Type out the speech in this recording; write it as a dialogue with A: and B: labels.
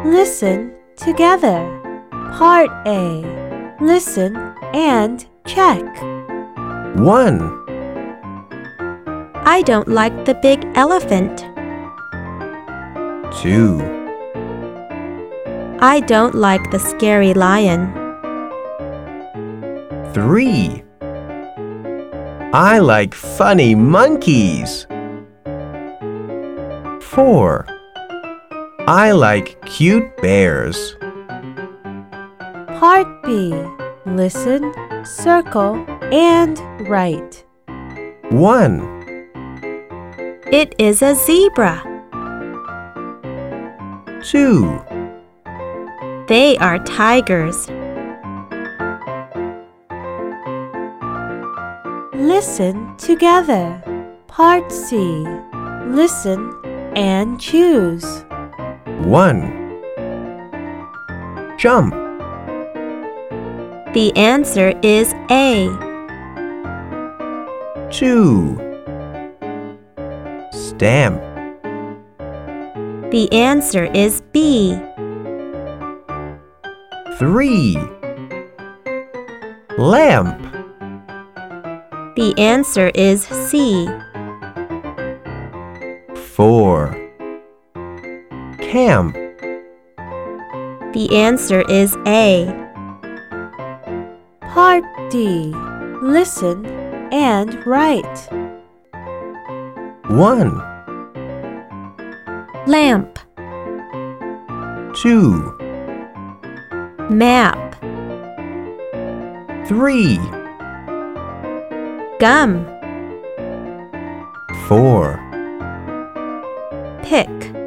A: listen together. Part A. Listen and check.
B: 1,
C: I don't like the big elephant.
B: 2,
C: I don't like the scary lion.
B: 3, I like funny monkeys. 4, I like cute bears.
A: Part B. Listen, circle, and write.
B: 1,
C: It is a zebra.
B: 2,
C: They are tigers.
A: Listen together. Part C. Listen and choose.
B: 1, jump.
C: The answer is A.
B: 2, stamp.
C: The answer is B.
B: 3, lamp.
C: The answer is C.
B: 4, camp.
C: The answer is A.
A: Part D. Listen and write.
B: 1,
C: Lamp.
B: 2,
C: Map.
B: 3,
C: Gum.
B: 4,
C: Pick.